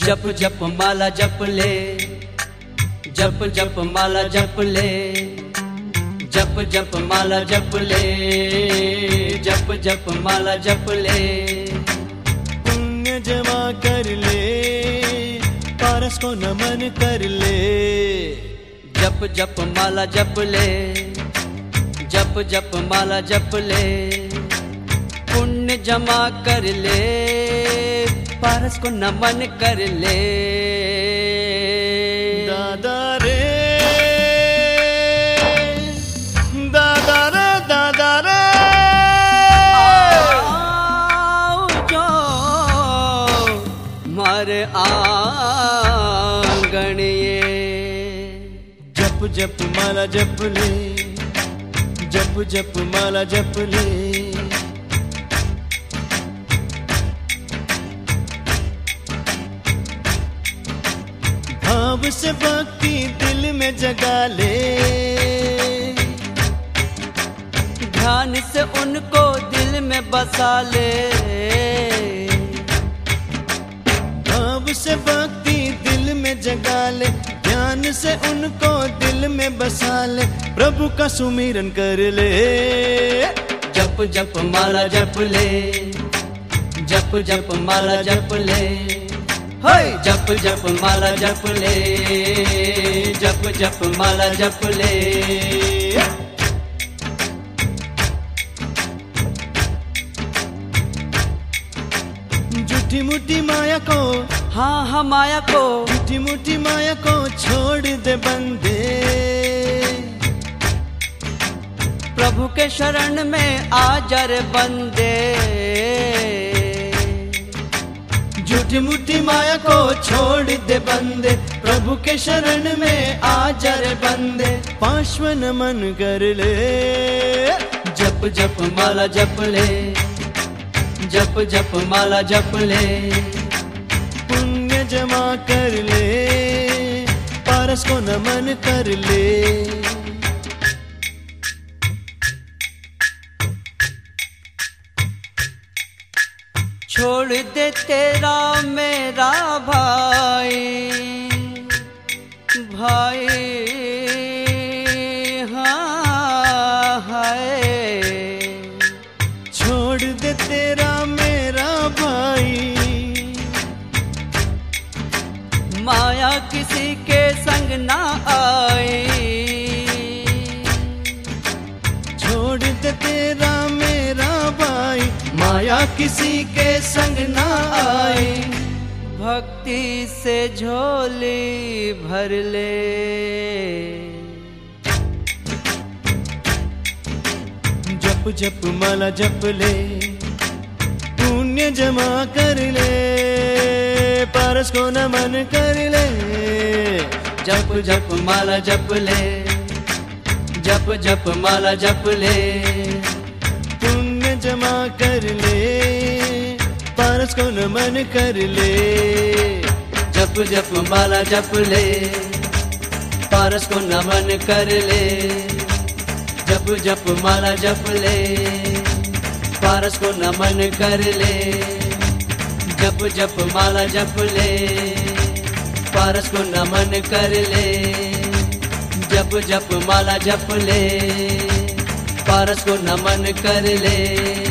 जप जप माला जप ले, जप जप माला जप ले, जप जप माला जप ले, जप जप माला जप ले। पुण्य जमा कर ले, पारस को नमन कर ले। जप जप माला जप ले, जप जप माला जप ले। पुण्य जमा कर ले, पारस को नमन कर ले। दादा रे दादा रे दादा रे आओ जो मारे आंगन ये। जप जप माला जप ले, जप जप माला जप ले। भाव से भक्ति दिल में जगा ले, ध्यान से उनको दिल में बसा ले। भाव से भक्ति दिल में जगा ले, ध्यान से उनको दिल में बसा ले। प्रभु का सुमिरन कर ले। जप जप माला जप ले, जप जप माला जप ले। हाय जप जप माला जप ले, जप जप माला जप ले। झूठी मूठी माया को, हाँ हाँ माया को, झूठी मूठी माया को छोड़ दे बंदे। प्रभु के शरण में आ जा रे बंदे। झूठी मूठी माया को छोड़ दे बंदे, प्रभु के शरण में आ जा रे बंदे। पार्श्वन मन कर ले। जप जप माला जप ले, जप जप माला जप ले। पुण्य जमा कर ले, पारस को नमन कर ले। छोड़ दे तेरा मेरा भाई, भाई हाँ हाय। छोड़ दे तेरा मेरा भाई, माया किसी के संग ना आए। छोड़ दे तेरा मेरा भाई, माया किसी के संग ना आए। भक्ति से झोली भर ले। जप जप माला जप ले, पुण्य जमा कर ले, पारस को नमन कर ले। जप जप माला जप ले, जप जप माला जप ले। पुण्य जमा कर ले, पारस को नमन कर ले। जप जप माला जप ले, पारस को नमन कर ले। जप जप माला जप ले, पारस को नमन कर ले। जप जप माला जप ले, पारस को नमन कर ले। जप जप माला जप ले, पारस को नमन कर ले।